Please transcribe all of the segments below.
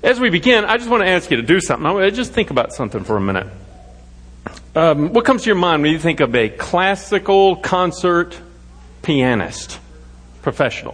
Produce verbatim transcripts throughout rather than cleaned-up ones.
As we begin, I just want to ask you to do something. I want to just think about something for a minute. Um, what comes to your mind when you think of a classical concert pianist, professional?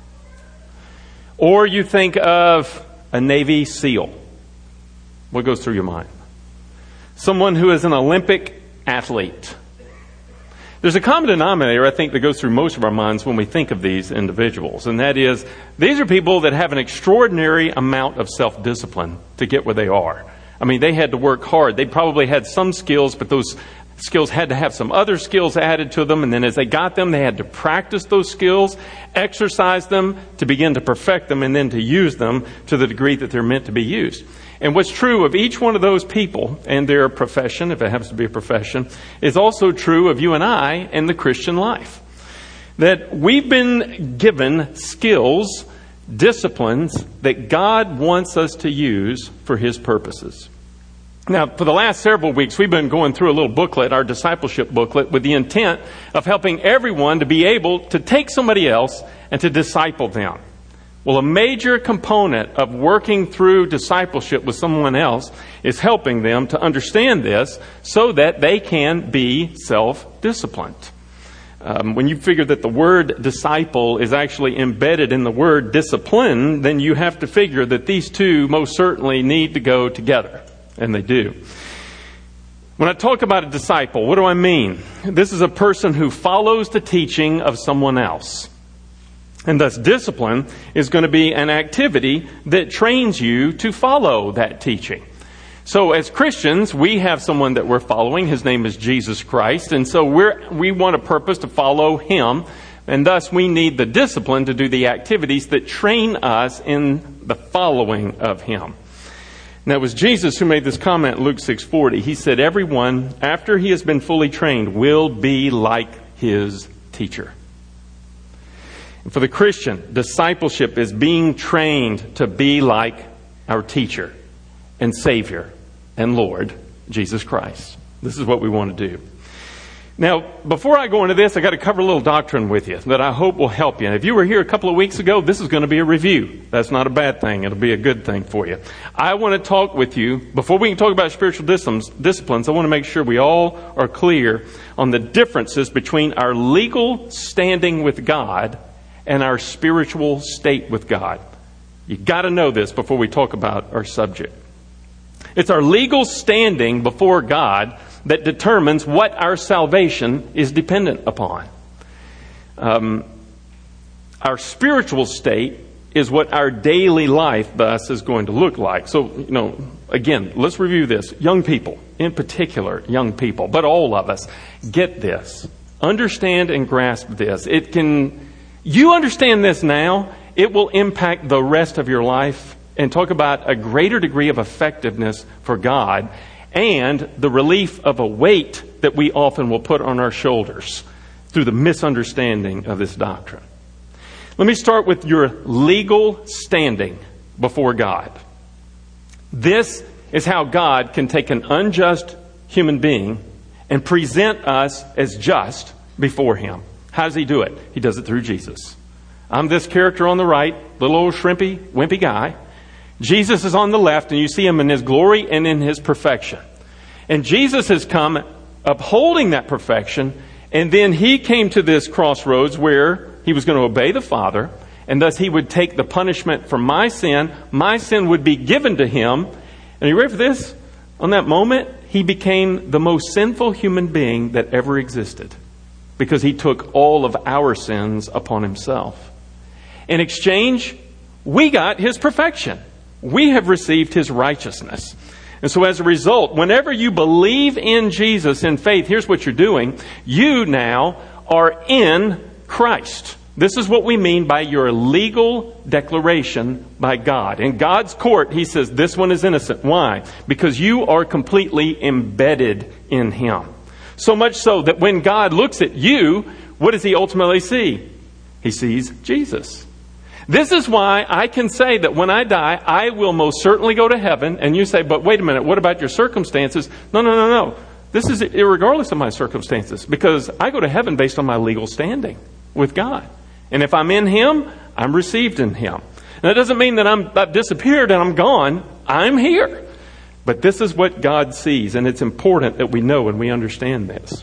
Or you think of a Navy SEAL. What goes through your mind? Someone who is an Olympic athlete. There's a common denominator, I think, that goes through most of our minds when we think of these individuals, and that is, these are people that have an extraordinary amount of self-discipline to get where they are. I mean, they had to work hard. They probably had some skills, but those skills had to have some other skills added to them, and then as they got them, they had to practice those skills, exercise them to begin to perfect them, and then to use them to the degree that they're meant to be used. And what's true of each one of those people and their profession, if it happens to be a profession, is also true of you and I and the Christian life. That we've been given skills, disciplines that God wants us to use for His purposes. Now, for the last several weeks, we've been going through a little booklet, our discipleship booklet, with the intent of helping everyone to be able to take somebody else and to disciple them. Well, a major component of working through discipleship with someone else is helping them to understand this so that they can be self-disciplined. Um, when you figure that the word disciple is actually embedded in the word discipline, then you have to figure that these two most certainly need to go together. And they do. When I talk about a disciple, what do I mean? This is a person who follows the teaching of someone else. And thus, discipline is going to be an activity that trains you to follow that teaching. So as Christians, we have someone that we're following. His name is Jesus Christ. And so we're, we want a purpose to follow Him. And thus, we need the discipline to do the activities that train us in the following of Him. Now, it was Jesus who made this comment in Luke six forty. He said, everyone, after he has been fully trained, will be like his teacher. For the Christian, discipleship is being trained to be like our teacher and Savior and Lord, Jesus Christ. This is what we want to do. Now, before I go into this, I got to cover a little doctrine with you that I hope will help you. And if you were here a couple of weeks ago, this is going to be a review. That's not a bad thing. It'll be a good thing for you. I want to talk with you, before we can talk about spiritual disciplines, I want to make sure we all are clear on the differences between our legal standing with God and our spiritual state with God. You've got to know this before we talk about our subject. It's our legal standing before God that determines what our salvation is dependent upon. Um, our spiritual state is what our daily life thus is going to look like. So, you know, again, let's review this. Young people, in particular, young people, but all of us, get this. Understand and grasp this. It can, you understand this now, it will impact the rest of your life and talk about a greater degree of effectiveness for God and the relief of a weight that we often will put on our shoulders through the misunderstanding of this doctrine. Let me start with your legal standing before God. This is how God can take an unjust human being and present us as just before Him. How does He do it? He does it through Jesus. I'm this character on the right, little old shrimpy, wimpy guy. Jesus is on the left, and you see Him in His glory and in His perfection. And Jesus has come upholding that perfection, and then He came to this crossroads where He was going to obey the Father, and thus He would take the punishment for my sin. My sin would be given to Him. And are you ready for this? On that moment, He became the most sinful human being that ever existed, because He took all of our sins upon Himself. In exchange, we got His perfection. We have received His righteousness. And so as a result, whenever you believe in Jesus in faith, here's what you're doing. You now are in Christ. This is what we mean by your legal declaration by God. In God's court, He says, this one is innocent. Why? Because you are completely embedded in Him. So much so that when God looks at you, what does He ultimately see? He sees Jesus. This is why I can say that when I die, I will most certainly go to heaven. And you say, but wait a minute, what about your circumstances? No, no, no, no. This is irregardless of my circumstances, because I go to heaven based on my legal standing with God. And if I'm in Him, I'm received in Him. That doesn't mean that I'm, I've disappeared and I'm gone. I'm here. But this is what God sees, and it's important that we know and we understand this.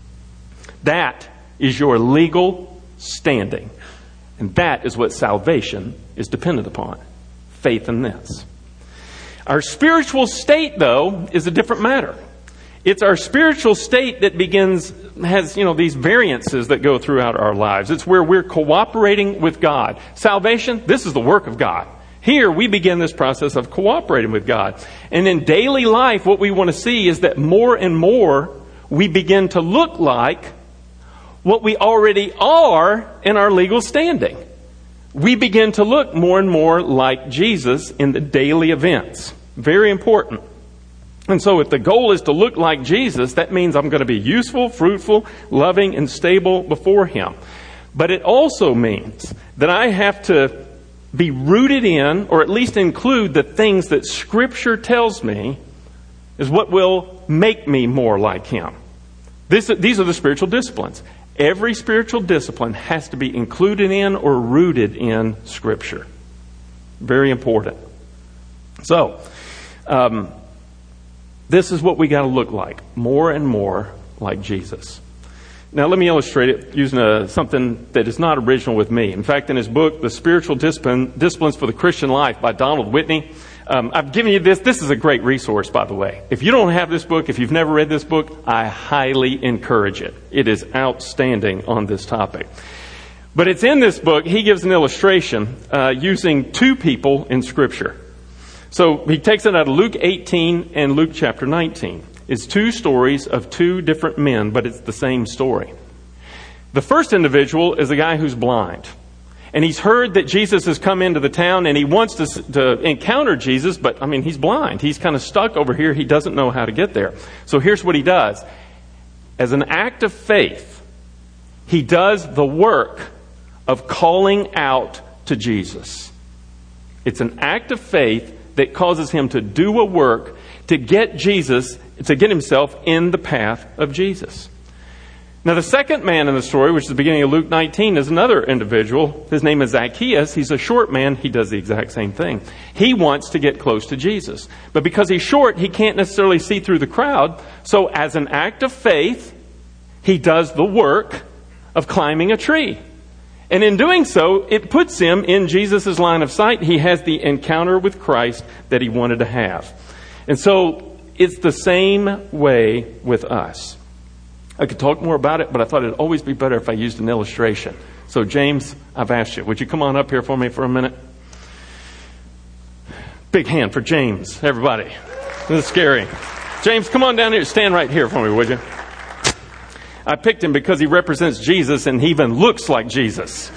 That is your legal standing. And that is what salvation is dependent upon. Faith in this. Our spiritual state, though, is a different matter. It's our spiritual state that begins, has, you know, these variances that go throughout our lives. It's where we're cooperating with God. Salvation, this is the work of God. Here, we begin this process of cooperating with God. And in daily life, what we want to see is that more and more we begin to look like what we already are in our legal standing. We begin to look more and more like Jesus in the daily events. Very important. And so if the goal is to look like Jesus, that means I'm going to be useful, fruitful, loving, and stable before Him. But it also means that I have to be rooted in, or at least include the things that Scripture tells me is what will make me more like Him. This, these are the spiritual disciplines. Every spiritual discipline has to be included in or rooted in Scripture. Very important. So, um, this is what we got to look like. More and more like Jesus. Now, let me illustrate it using a, something that is not original with me. In fact, in his book, The Spiritual Discipline, Disciplines for the Christian Life by Donald Whitney, um, I've given you this. This is a great resource, by the way. If you don't have this book, if you've never read this book, I highly encourage it. It is outstanding on this topic. But it's in this book, he gives an illustration uh, using two people in Scripture. So he takes it out of Luke eighteen and Luke chapter nineteen. It's two stories of two different men, but it's the same story. The first individual is a guy who's blind. And he's heard that Jesus has come into the town and he wants to, to encounter Jesus, but I mean, he's blind. He's kind of stuck over here. He doesn't know how to get there. So here's what he does. As an act of faith, he does the work of calling out to Jesus. It's an act of faith that causes him to do a work to get Jesus, to get himself in the path of Jesus. Now, the second man in the story, which is the beginning of Luke nineteen, is another individual. His name is Zacchaeus. He's a short man. He does the exact same thing. He wants to get close to Jesus. But because he's short, he can't necessarily see through the crowd. So as an act of faith, he does the work of climbing a tree. And in doing so, it puts him in Jesus' line of sight. He has the encounter with Christ that he wanted to have. And so it's the same way with us. I could talk more about it, but I thought it'd always be better if I used an illustration. So James, I've asked you, would you come on up here for me for a minute? Big hand for James, everybody. This is scary. James, come on down here. Stand right here for me, would you? I picked him because he represents Jesus and he even looks like Jesus.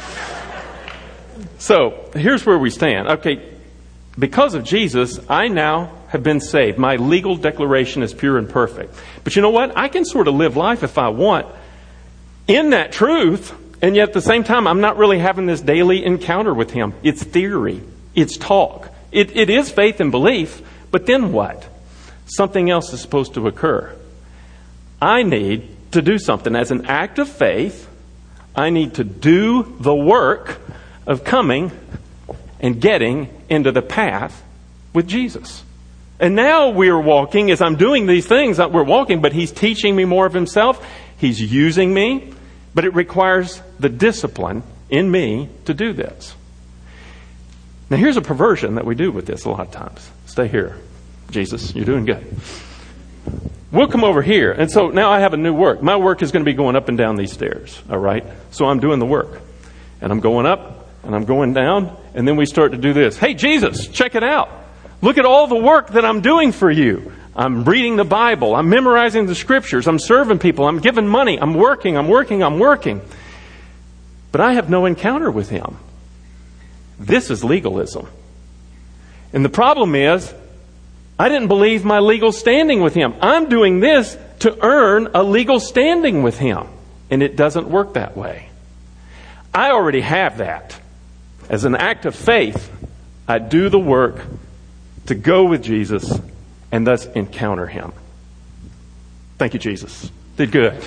So here's where we stand. Okay, because of Jesus, I now have been saved. My legal declaration is pure and perfect. But you know what? I can sort of live life if I want in that truth, and yet at the same time, I'm not really having this daily encounter with Him. It's theory. It's talk. It, it is faith and belief, but then what? Something else is supposed to occur. I need to do something. As an act of faith, I need to do the work of coming and getting into the path with Jesus. And now we're walking, as I'm doing these things, we're walking, but He's teaching me more of Himself. He's using me, but it requires the discipline in me to do this. Now here's a perversion that we do with this a lot of times. Stay here. Jesus, you're doing good. We'll come over here. And so now I have a new work. My work is going to be going up and down these stairs. All right? So I'm doing the work. And I'm going up and I'm going down. And then we start to do this. Hey, Jesus, check it out. Look at all the work that I'm doing for you. I'm reading the Bible. I'm memorizing the Scriptures. I'm serving people. I'm giving money. I'm working. I'm working. I'm working. But I have no encounter with Him. This is legalism. And the problem is, I didn't believe my legal standing with Him. I'm doing this to earn a legal standing with Him. And it doesn't work that way. I already have that. As an act of faith, I do the work to go with Jesus and thus encounter Him. Thank you, Jesus. Did good.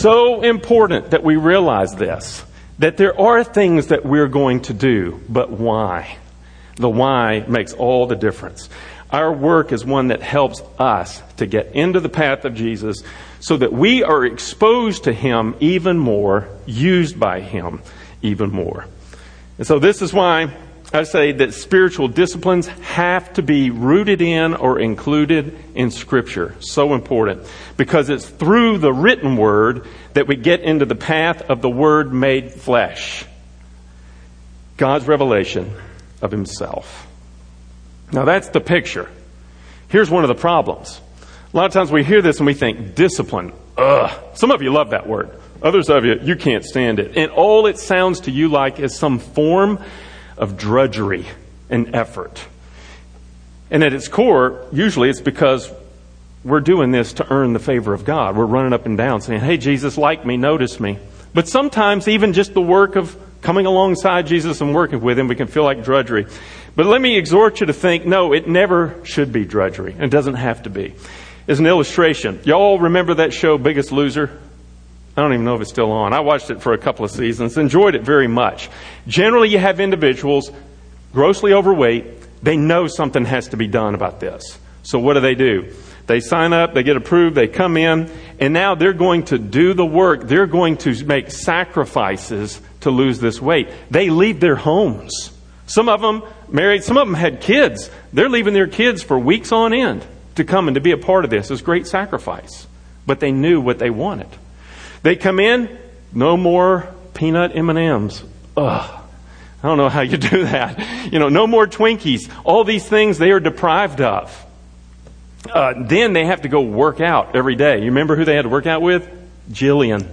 so important that we realize this, that there are things that we're going to do, but why? The why makes all the difference. Our work is one that helps us to get into the path of Jesus so that we are exposed to Him even more, used by Him even more. And so this is why I say that spiritual disciplines have to be rooted in or included in Scripture. So important. Because it's through the written Word that we get into the path of the Word made flesh. God's revelation of Himself. Now that's the picture. Here's one of the problems. A lot of times we hear this and we think, discipline. Ugh. Some of you love that word. Others of you, you can't stand it. And all it sounds to you like is some form of drudgery and effort. And at its core, usually it's because we're doing this to earn the favor of God. We're running up and down saying, hey, Jesus, like me, notice me. But sometimes even just the work of coming alongside Jesus and working with Him, we can feel like drudgery. But let me exhort you to think, no, it never should be drudgery. It doesn't have to be. As an illustration, y'all remember that show, Biggest Loser? I don't even know if it's still on. I watched it for a couple of seasons, enjoyed it very much. Generally, you have individuals grossly overweight. They know something has to be done about this. So what do they do? They sign up, they get approved, they come in, and now they're going to do the work. They're going to make sacrifices to lose this weight. They leave their homes. Some of them married, some of them had kids. They're leaving their kids for weeks on end to come and to be a part of this. It's great sacrifice. But they knew what they wanted. They come in, no more peanut M and M's. Ugh. I don't know how you do that. You know, no more Twinkies. All these things they are deprived of. Uh, then they have to go work out every day. You remember who they had to work out with? Jillian.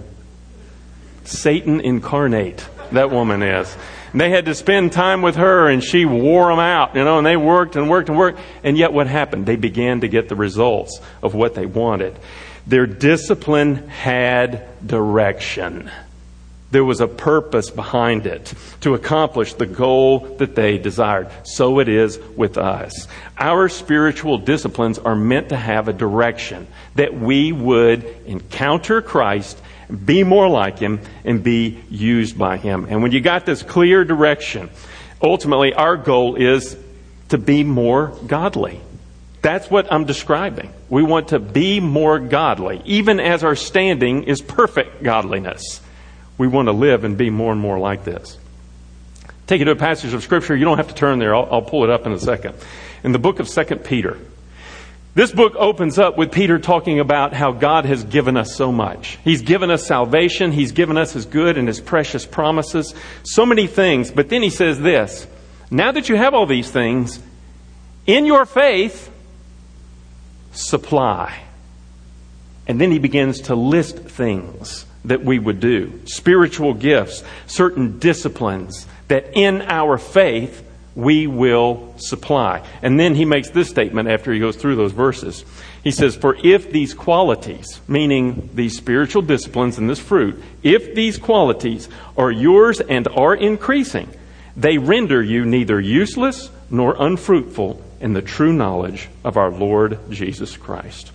Satan incarnate, that woman is. And they had to spend time with her and she wore them out, you know, and they worked and worked and worked. And yet what happened? They began to get the results of what they wanted. Their discipline had direction. There was a purpose behind it to accomplish the goal that they desired. So it is with us. Our spiritual disciplines are meant to have a direction that we would encounter Christ, be more like Him, and be used by Him. And when you got this clear direction, ultimately our goal is to be more godly. That's what I'm describing. We want to be more godly, even as our standing is perfect godliness. We want to live and be more and more like this. Take you to a passage of Scripture. You don't have to turn there. I'll, I'll pull it up in a second. In the book of Second Peter. This book opens up with Peter talking about how God has given us so much. He's given us salvation. He's given us His good and His precious promises. So many things. But then he says this. Now that you have all these things, in your faith, supply. And then he begins to list things that we would do. Spiritual gifts, certain disciplines that in our faith we will supply. And then he makes this statement after he goes through those verses. He says, for if these qualities, meaning these spiritual disciplines and this fruit, if these qualities are yours and are increasing, they render you neither useless nor unfruitful in the true knowledge of our Lord Jesus Christ.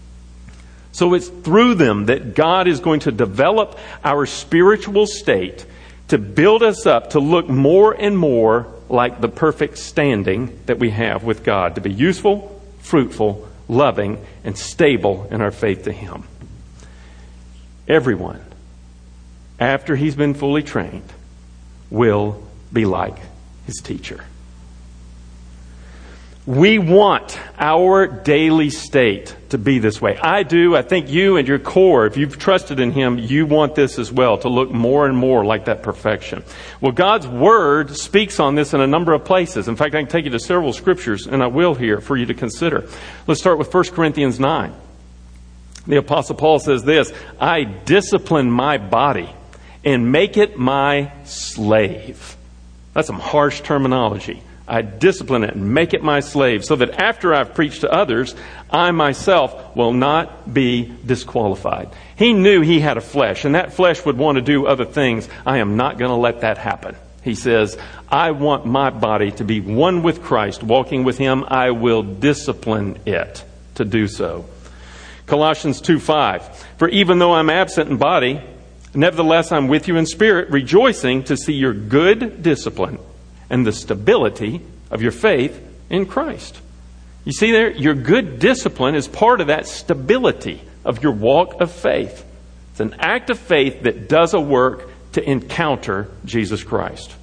So it's through them that God is going to develop our spiritual state to build us up to look more and more like the perfect standing that we have with God, to be useful, fruitful, loving, and stable in our faith to Him. Everyone, after he's been fully trained, will be like his teacher. We want our daily state to be this way. I do. I think you and your core, if you've trusted in Him, you want this as well, to look more and more like that perfection. Well, God's Word speaks on this in a number of places. In fact, I can take you to several scriptures, and I will here for you to consider. Let's start with First Corinthians nine. The Apostle Paul says this, I discipline my body and make it my slave. That's some harsh terminology. I discipline it and make it my slave so that after I've preached to others, I myself will not be disqualified. He knew he had a flesh, and that flesh would want to do other things. I am not going to let that happen. He says, I want my body to be one with Christ, walking with Him. I will discipline it to do so. Colossians two five. For even though I'm absent in body, nevertheless I'm with you in spirit, rejoicing to see your good discipline and the stability of your faith in Christ. You see there, your good discipline is part of that stability of your walk of faith. It's an act of faith that does a work to encounter Jesus Christ.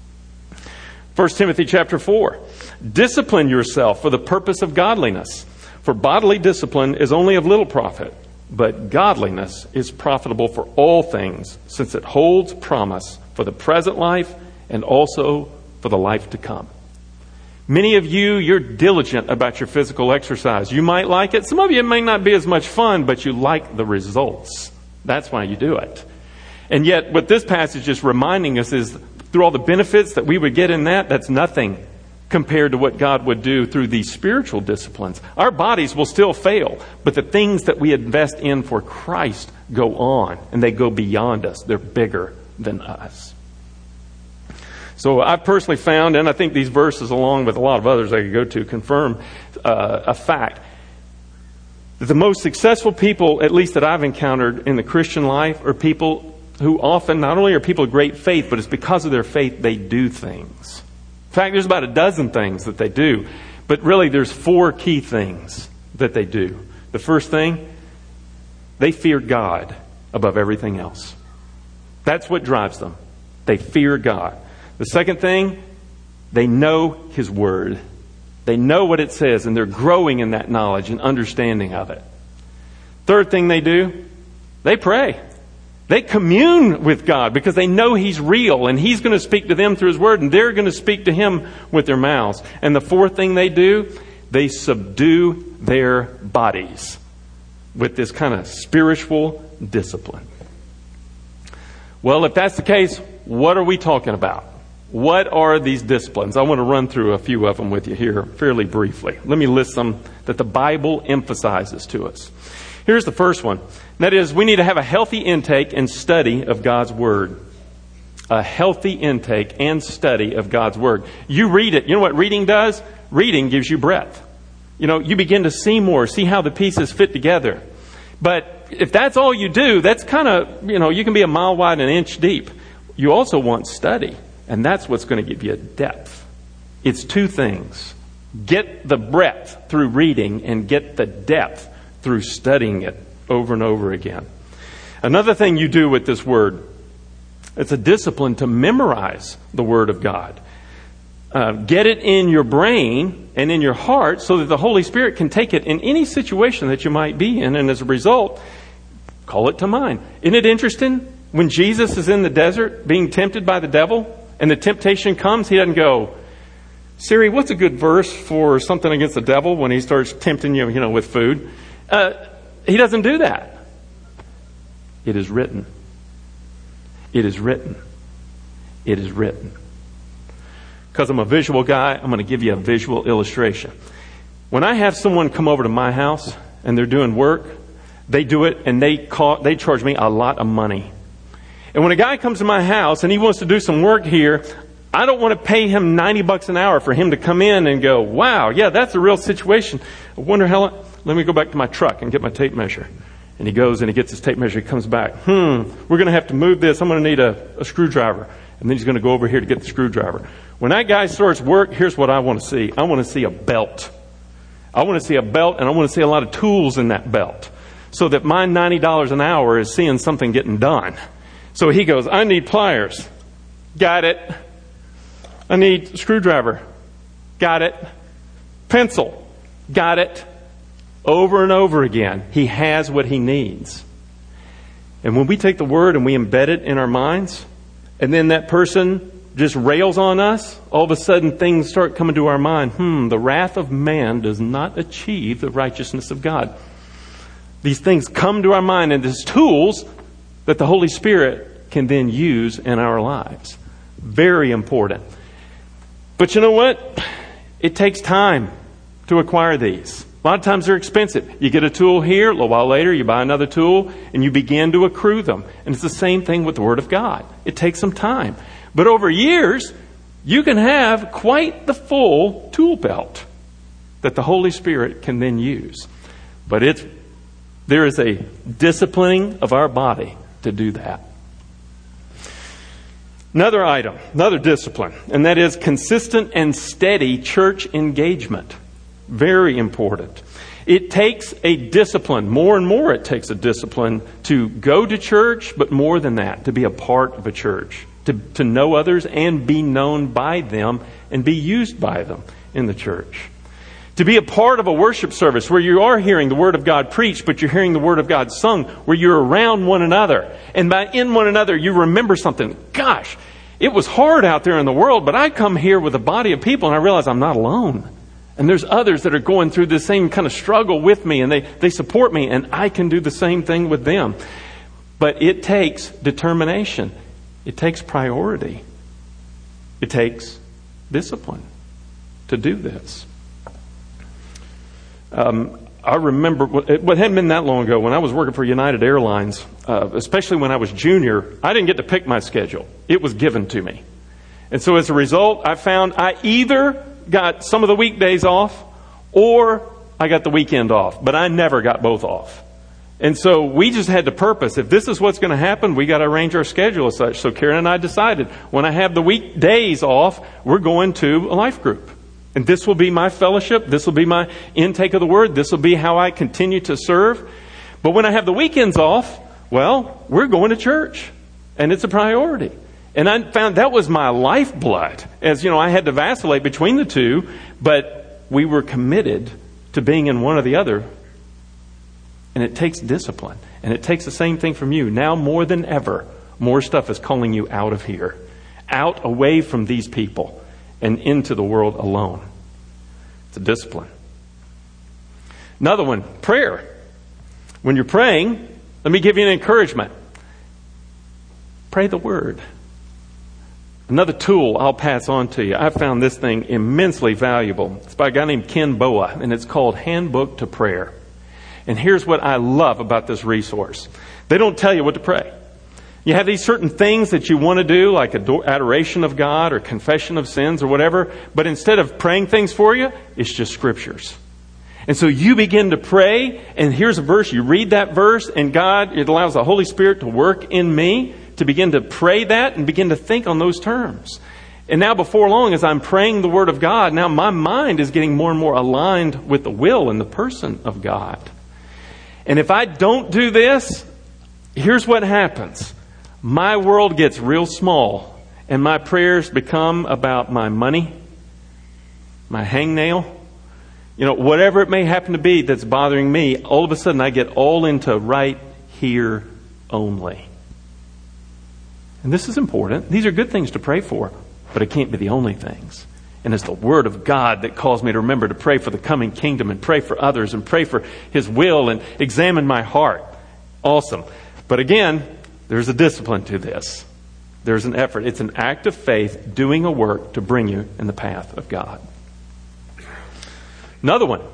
First Timothy chapter four. Discipline yourself for the purpose of godliness. For bodily discipline is only of little profit, but godliness is profitable for all things, since it holds promise for the present life and also for the life to come. Many of you, you're diligent about your physical exercise. You might like it. Some of you, it may not be as much fun, but you like the results. That's why you do it. And yet, what this passage is reminding us is, through all the benefits that we would get in that, that's nothing compared to what God would do through these spiritual disciplines. Our bodies will still fail, but the things that we invest in for Christ go on, and they go beyond us. They're bigger than us. So I've personally found, and I think these verses, along with a lot of others I could go to, confirm uh, a fact, that the most successful people, at least that I've encountered in the Christian life, are people who often, not only are people of great faith, but it's because of their faith they do things. In fact, there's about a dozen things that they do. But really, there's four key things that they do. The first thing, they fear God above everything else. That's what drives them. They fear God. The second thing, they know His Word. They know what it says, and they're growing in that knowledge and understanding of it. Third thing they do, they pray. They commune with God because they know He's real and He's going to speak to them through His Word, and they're going to speak to Him with their mouths. And the fourth thing they do, they subdue their bodies with this kind of spiritual discipline. Well, if that's the case, what are we talking about? What are these disciplines? I want to run through a few of them with you here fairly briefly. Let me list some that the Bible emphasizes to us. Here's the first one. That is, we need to have a healthy intake and study of God's Word. A healthy intake and study of God's Word. You read it. You know what reading does? Reading gives you breadth. You know, you begin to see more, see how the pieces fit together. But if that's all you do, that's kind of, you know, you can be a mile wide and an inch deep. You also want study. And that's what's going to give you depth. It's two things. Get the breadth through reading and get the depth through studying it over and over again. Another thing you do with this Word, it's a discipline to memorize the Word of God. Uh, get it in your brain and in your heart so that the Holy Spirit can take it in any situation that you might be in. And as a result, call it to mind. Isn't it interesting? When Jesus is in the desert being tempted by the devil and the temptation comes, He doesn't go, Siri, what's a good verse for something against the devil when he starts tempting you, you know, with food? Uh, he doesn't do that. It is written. It is written. It is written. Because I'm a visual guy, I'm going to give you a visual illustration. When I have someone come over to my house and they're doing work, they do it and they call, they charge me a lot of money. And when a guy comes to my house and he wants to do some work here, I don't want to pay him ninety bucks an hour for him to come in and go, wow, yeah, that's a real situation. I wonder how, let me go back to my truck and get my tape measure. And he goes and he gets his tape measure. He comes back. Hmm, we're going to have to move this. I'm going to need a, a screwdriver. And then he's going to go over here to get the screwdriver. When that guy starts work, here's what I want to see. I want to see a belt. I want to see a belt, and I want to see a lot of tools in that belt. So that my ninety dollars an hour is seeing something getting done. So he goes, I need pliers. Got it. I need a screwdriver. Got it. Pencil. Got it. Over and over again, he has what he needs. And when we take the Word and we embed it in our minds, and then that person just rails on us, all of a sudden things start coming to our mind. Hmm, the wrath of man does not achieve the righteousness of God. These things come to our mind, and as tools that the Holy Spirit can then use in our lives. Very important. But you know what? It takes time to acquire these. A lot of times they're expensive. You get a tool here, a little while later you buy another tool, and you begin to accrue them. And it's the same thing with the Word of God. It takes some time. But over years, you can have quite the full tool belt that the Holy Spirit can then use. But it's There is a disciplining of our body to do that. Another item, another discipline, and that is consistent and steady church engagement. Very important. It takes a discipline. More and more it takes a discipline to go to church, but more than that, to be a part of a church, to, to know others and be known by them and be used by them in the church. To be a part of a worship service where you are hearing the Word of God preached, but you're hearing the Word of God sung, where you're around one another. And by in one another, you remember something. Gosh, it was hard out there in the world, but I come here with a body of people and I realize I'm not alone. And there's others that are going through the same kind of struggle with me, and they, they support me, and I can do the same thing with them. But it takes determination. It takes priority. It takes discipline to do this. Um, I remember, it hadn't been that long ago, when I was working for United Airlines, uh, especially when I was junior, I didn't get to pick my schedule. It was given to me. And so as a result, I found I either got some of the weekdays off or I got the weekend off, but I never got both off. And so we just had to purpose. If this is what's going to happen, we got to arrange our schedule as such. So Karen and I decided, when I have the weekdays off, we're going to a life group. And this will be my fellowship. This will be my intake of the Word. This will be how I continue to serve. But when I have the weekends off, well, we're going to church. And it's a priority. And I found that was my lifeblood. As you know, I had to vacillate between the two, but we were committed to being in one or the other. And it takes discipline. And it takes the same thing from you. Now more than ever, more stuff is calling you out of here. Out, away from these people. And into the world alone. It's a discipline. Another one, prayer. When you're praying, let me give you an encouragement. Pray the Word. Another tool I'll pass on to you. I found this thing immensely valuable. It's by a guy named Ken Boa, and it's called Handbook to Prayer. And here's what I love about this resource. They don't tell you what to pray. You have these certain things that you want to do, like adoration of God or confession of sins or whatever. But instead of praying things for you, it's just scriptures. And so you begin to pray, and here's a verse. You read that verse, and God, it allows the Holy Spirit to work in me to begin to pray that and begin to think on those terms. And now before long, as I'm praying the Word of God, now my mind is getting more and more aligned with the will and the person of God. And if I don't do this, here's what happens. My world gets real small, and my prayers become about my money, my hangnail, you know, whatever it may happen to be that's bothering me. All of a sudden, I get all into right here only. And this is important. These are good things to pray for, but it can't be the only things. And it's the Word of God that calls me to remember to pray for the coming kingdom and pray for others and pray for His will and examine my heart. Awesome. But again, there's a discipline to this. There's an effort. It's an act of faith doing a work to bring you in the path of God. Another one,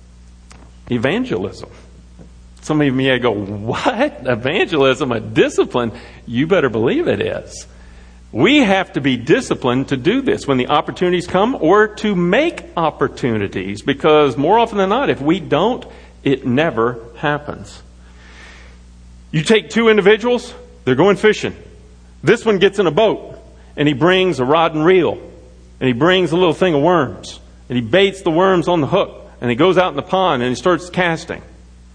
evangelism. Some of you may go, what? Evangelism, a discipline? You better believe it is. We have to be disciplined to do this when the opportunities come, or to make opportunities, because more often than not, if we don't, it never happens. You take two individuals, they're going fishing. This one gets in a boat, and he brings a rod and reel, and he brings a little thing of worms, and he baits the worms on the hook, and he goes out in the pond and he starts casting.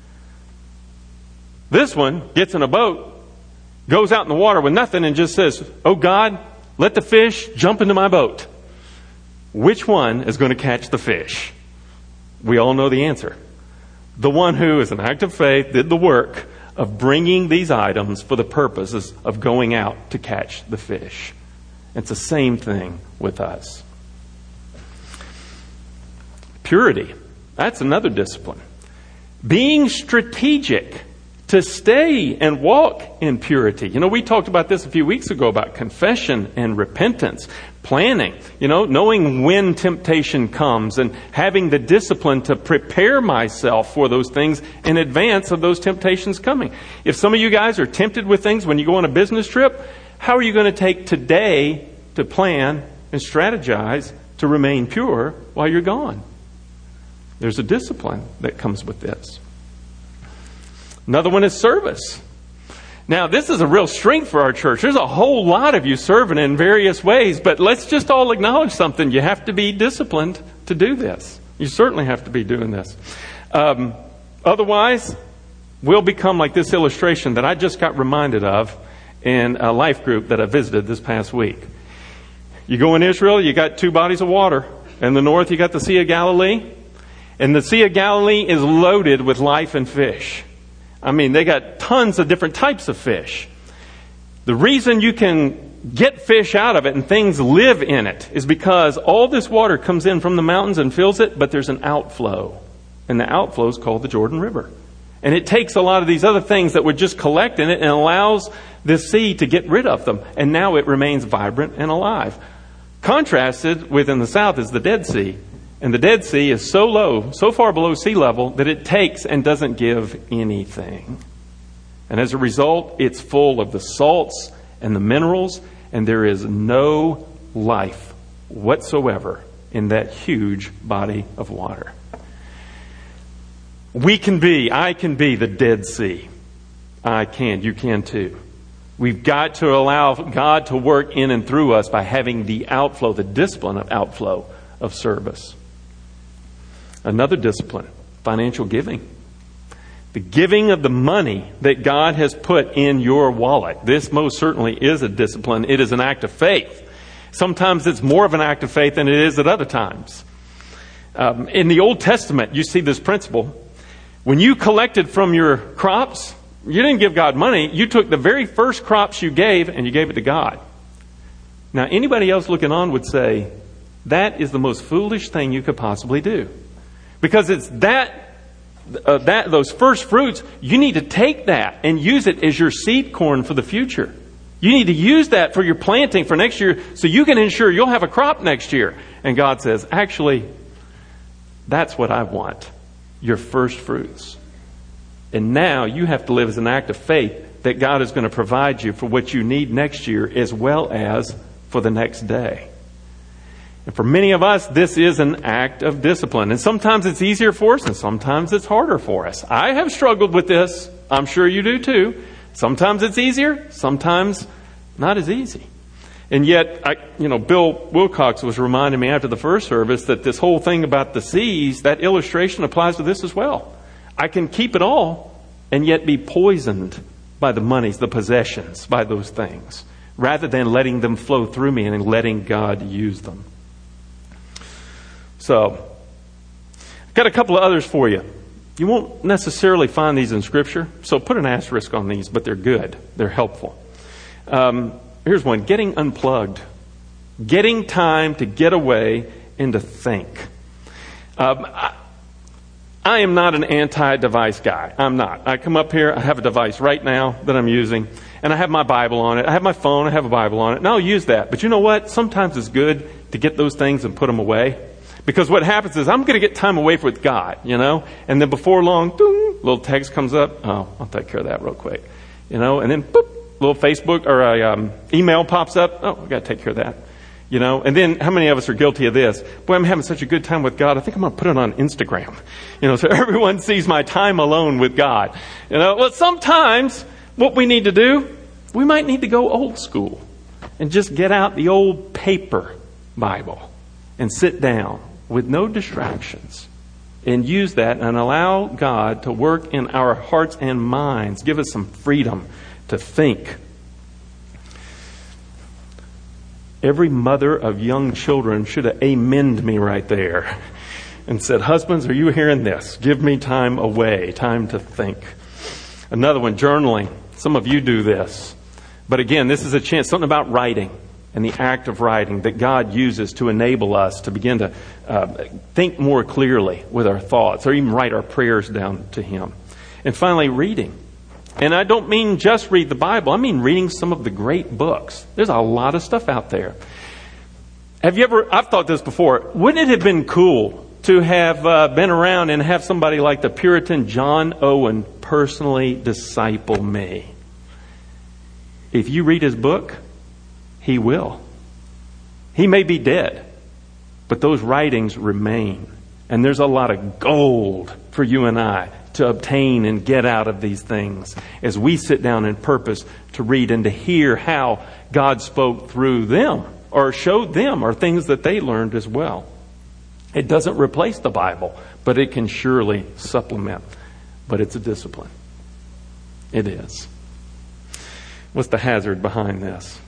This one gets in a boat, goes out in the water with nothing, and just says, "Oh God, let the fish jump into my boat." Which one is going to catch the fish? We all know the answer. The one who, as an act of faith, did the work of bringing these items for the purposes of going out to catch the fish. It's the same thing with us. Purity. That's another discipline. Being strategic to stay and walk in purity. You know, we talked about this a few weeks ago about confession and repentance, planning, you know, knowing when temptation comes and having the discipline to prepare myself for those things in advance of those temptations coming. If some of you guys are tempted with things when you go on a business trip, how are you going to take today to plan and strategize to remain pure while you're gone? There's a discipline that comes with this. Another one is service. Now, this is a real strength for our church. There's a whole lot of you serving in various ways, but let's just all acknowledge something. You have to be disciplined to do this. You certainly have to be doing this. Um, otherwise, we'll become like this illustration that I just got reminded of in a life group that I visited this past week. You go in Israel, you got two bodies of water. In the north, you got the Sea of Galilee. And the Sea of Galilee is loaded with life and fish. I mean, they got tons of different types of fish. The reason you can get fish out of it and things live in it is because all this water comes in from the mountains and fills it, but there's an outflow. And the outflow is called the Jordan River. And it takes a lot of these other things that would just collect in it and allows this sea to get rid of them. And now it remains vibrant and alive. Contrasted with in the south is the Dead Sea. And the Dead Sea is so low, so far below sea level, that it takes and doesn't give anything. And as a result, it's full of the salts and the minerals, and there is no life whatsoever in that huge body of water. We can be, I can be the Dead Sea. I can, you can too. We've got to allow God to work in and through us by having the outflow, the discipline of outflow of service. Another discipline, financial giving. The giving of the money that God has put in your wallet. This most certainly is a discipline. It is an act of faith. Sometimes it's more of an act of faith than it is at other times. Um, in the Old Testament, you see this principle. When you collected from your crops, you didn't give God money. You took the very first crops you gave and you gave it to God. Now, anybody else looking on would say, that is the most foolish thing you could possibly do. Because it's that, uh, that those first fruits, you need to take that and use it as your seed corn for the future. You need to use that for your planting for next year so you can ensure you'll have a crop next year. And God says, actually, that's what I want. Your first fruits. And now you have to live as an act of faith that God is going to provide you for what you need next year as well as for the next day. And for many of us, this is an act of discipline. And sometimes it's easier for us and sometimes it's harder for us. I have struggled with this. I'm sure you do too. Sometimes it's easier, sometimes not as easy. And yet, I, you know, Bill Wilcox was reminding me after the first service that this whole thing about the seas, that illustration applies to this as well. I can keep it all and yet be poisoned by the monies, the possessions, by those things, rather than letting them flow through me and letting God use them. So, I've got a couple of others for you. You won't necessarily find these in Scripture, so put an asterisk on these, but they're good. They're helpful. Um, here's one. Getting unplugged. Getting time to get away and to think. Um, I, I am not an anti-device guy. I'm not. I come up here, I have a device right now that I'm using, and I have my Bible on it. I have my phone, I have a Bible on it, and I'll use that. But you know what? Sometimes it's good to get those things and put them away. Because what happens is I'm going to get time away with God, you know, and then before long, ding, little text comes up. Oh, I'll take care of that real quick, you know, and then boop, little Facebook or a um, email pops up. Oh, I've got to take care of that, you know. And then how many of us are guilty of this? Boy, I'm having such a good time with God. I think I'm going to put it on Instagram, you know, so everyone sees my time alone with God. You know, well, sometimes what we need to do, we might need to go old school and just get out the old paper Bible and sit down with no distractions, and use that and allow God to work in our hearts and minds. Give us some freedom to think. Every mother of young children should have amened me right there and said, husbands, are you hearing this? Give me time away, time to think. Another one, journaling. Some of you do this. But again, this is a chance, something about writing. And the act of writing that God uses to enable us to begin to uh, think more clearly with our thoughts or even write our prayers down to Him. And finally, reading. And I don't mean just read the Bible. I mean reading some of the great books. There's a lot of stuff out there. Have you ever, I've thought this before, wouldn't it have been cool to have uh, been around and have somebody like the Puritan John Owen personally disciple me? If you read his book, he will. He may be dead, but those writings remain. And there's a lot of gold for you and I to obtain and get out of these things as we sit down in purpose to read and to hear how God spoke through them or showed them or things that they learned as well. It doesn't replace the Bible, but it can surely supplement. But it's a discipline. It is. What's the hazard behind this?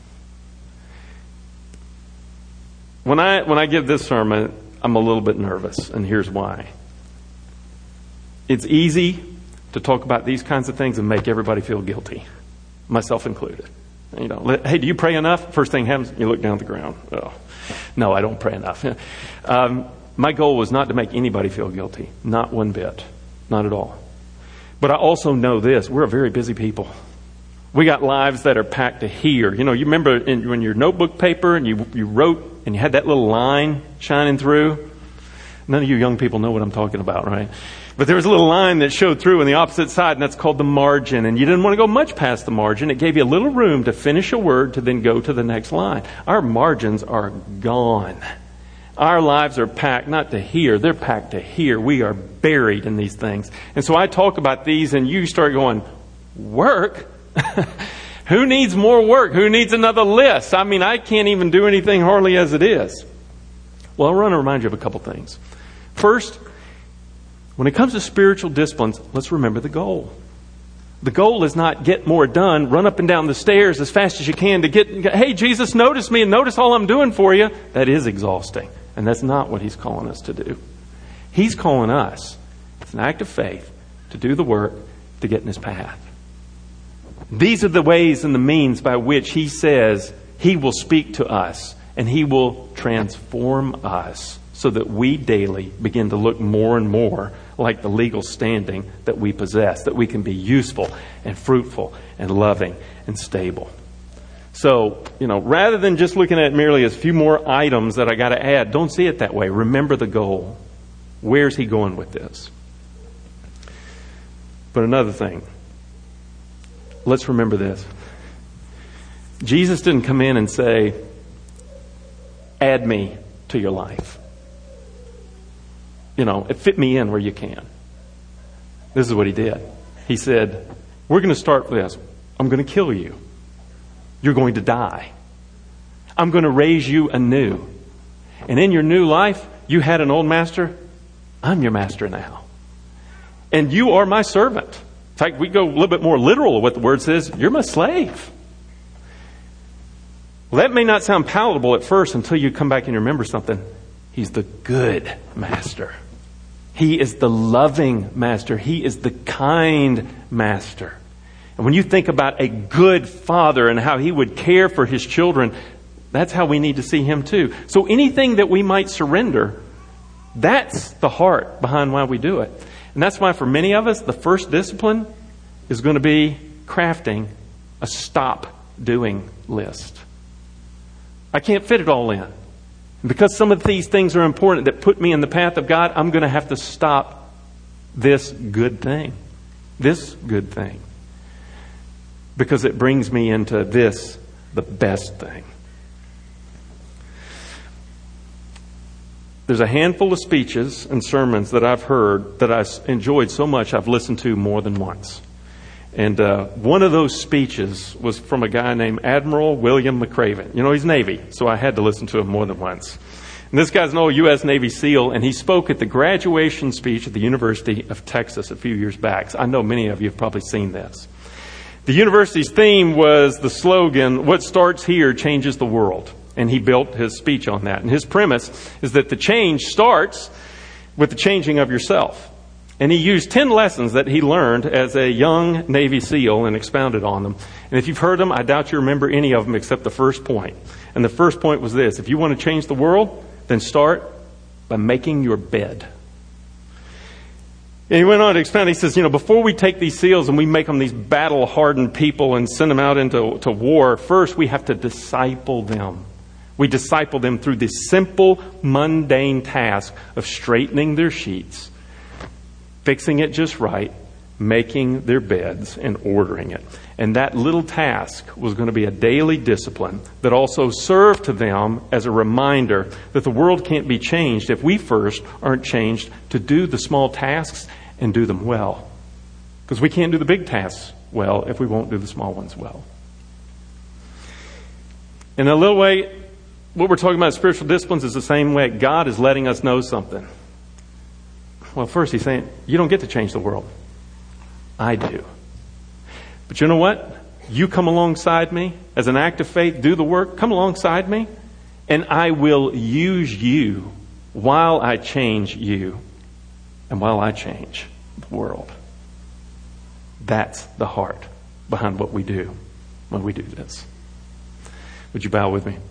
When I when I give this sermon, I'm a little bit nervous, and here's why. It's easy to talk about these kinds of things and make everybody feel guilty, myself included. You know, hey, do you pray enough? First thing happens, you look down at the ground. Oh, no, I don't pray enough. Um, my goal was not to make anybody feel guilty, not one bit, not at all. But I also know this: we're a very busy people. We got lives that are packed to here. You know, you remember in, when your notebook paper and you you wrote and you had that little line shining through? None of you young people know what I'm talking about, right? But there was a little line that showed through on the opposite side, and that's called the margin. And you didn't want to go much past the margin. It gave you a little room to finish a word to then go to the next line. Our margins are gone. Our lives are packed not to here, they're packed to here. We are buried in these things. And so I talk about these, and you start going, work? Who needs more work? Who needs another list? I mean, I can't even do anything hardly as it is. Well, I want to remind you of a couple things. First, when it comes to spiritual disciplines, let's remember the goal. The goal is not get more done, run up and down the stairs as fast as you can to get, hey, Jesus, notice me and notice all I'm doing for you. That is exhausting. And that's not what He's calling us to do. He's calling us, it's an act of faith, to do the work to get in His path. These are the ways and the means by which He says He will speak to us and He will transform us so that we daily begin to look more and more like the legal standing that we possess, that we can be useful and fruitful and loving and stable. So, you know, rather than just looking at it merely as a few more items that I got to add, don't see it that way. Remember the goal. Where's He going with this? But another thing, let's remember this. Jesus didn't come in and say, add me to your life. You know, fit me in where you can. This is what He did. He said, we're going to start with this. I'm going to kill you. You're going to die. I'm going to raise you anew. And in your new life, you had an old master. I'm your master now. And you are my servant. In fact, we go a little bit more literal of what the word says. You're my slave. Well, that may not sound palatable at first until you come back and you remember something. He's the good master. He is the loving master. He is the kind master. And when you think about a good father and how He would care for His children, that's how we need to see Him too. So anything that we might surrender, that's the heart behind why we do it. And that's why for many of us, the first discipline is going to be crafting a stop doing list. I can't fit it all in. And because some of these things are important that put me in the path of God, I'm going to have to stop this good thing. This good thing. Because it brings me into this, the best thing. There's a handful of speeches and sermons that I've heard that I enjoyed so much I've listened to more than once. And uh, one of those speeches was from a guy named Admiral William McRaven. You know, he's Navy, so I had to listen to him more than once. And this guy's an old U S Navy SEAL, and he spoke at the graduation speech at the University of Texas a few years back. So I know many of you have probably seen this. The university's theme was the slogan, "What starts here changes the world." And he built his speech on that. And his premise is that the change starts with the changing of yourself. And he used ten lessons that he learned as a young Navy SEAL and expounded on them. And if you've heard them, I doubt you remember any of them except the first point. And the first point was this: if you want to change the world, then start by making your bed. And he went on to expound. He says, you know, before we take these SEALs and we make them these battle-hardened people and send them out into to war, first we have to disciple them. We disciple them through this simple, mundane task of straightening their sheets, fixing it just right, making their beds, and ordering it. And that little task was going to be a daily discipline that also served to them as a reminder that the world can't be changed if we first aren't changed to do the small tasks and do them well. Because we can't do the big tasks well if we won't do the small ones well. In a little way, what we're talking about spiritual disciplines is the same way. God is letting us know something. Well, first he's saying, you don't get to change the world. I do. But you know what? You come alongside me as an act of faith, do the work, come alongside me, and I will use you while I change you and while I change the world. That's the heart behind what we do when we do this. Would you bow with me?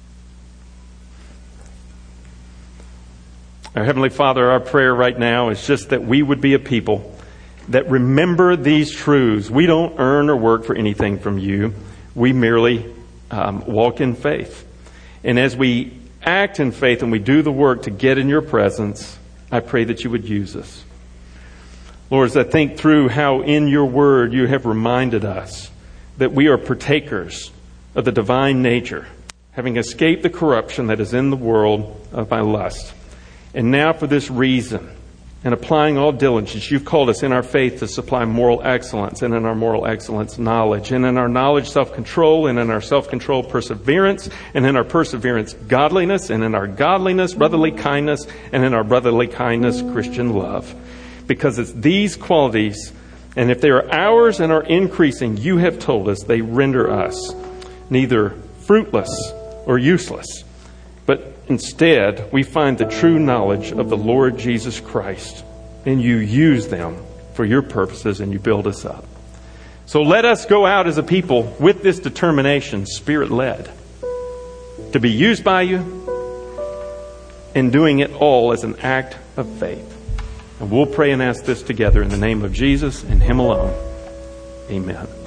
Our Heavenly Father, our prayer right now is just that we would be a people that remember these truths. We don't earn or work for anything from you. We merely um, walk in faith. And as we act in faith and we do the work to get in your presence, I pray that you would use us. Lord, as I think through how in your word you have reminded us that we are partakers of the divine nature, having escaped the corruption that is in the world by lust. And now for this reason, and applying all diligence, you've called us in our faith to supply moral excellence, and in our moral excellence, knowledge, and in our knowledge, self-control, and in our self-control, perseverance, and in our perseverance, godliness, and in our godliness, brotherly kindness, and in our brotherly kindness, Christian love. Because it's these qualities, and if they are ours and are increasing, you have told us they render us neither fruitless or useless, but instead, we find the true knowledge of the Lord Jesus Christ, and you use them for your purposes, and you build us up. So let us go out as a people with this determination, Spirit-led, to be used by you, and doing it all as an act of faith. And we'll pray and ask this together in the name of Jesus and Him alone. Amen.